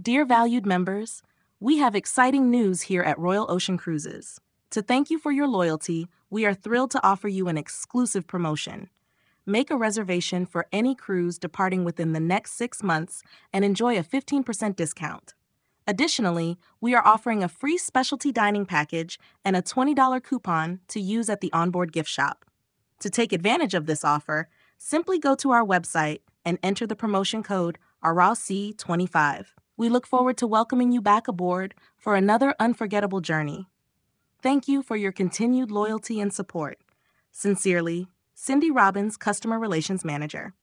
Dear valued members, we have exciting news here at Royal Ocean Cruises. To thank you for your loyalty, we are thrilled to offer you an exclusive promotion. Make a reservation for any cruise departing within the next 6 months and enjoy a 15% discount. Additionally, we are offering a free specialty dining package and a $20 coupon to use at the onboard gift shop. To take advantage of this offer, simply go to our website and enter the promotion code ARALC25. We look forward to welcoming you back aboard for another unforgettable journey. Thank you for your continued loyalty and support. Sincerely, Cindy Robbins, Customer Relations Manager.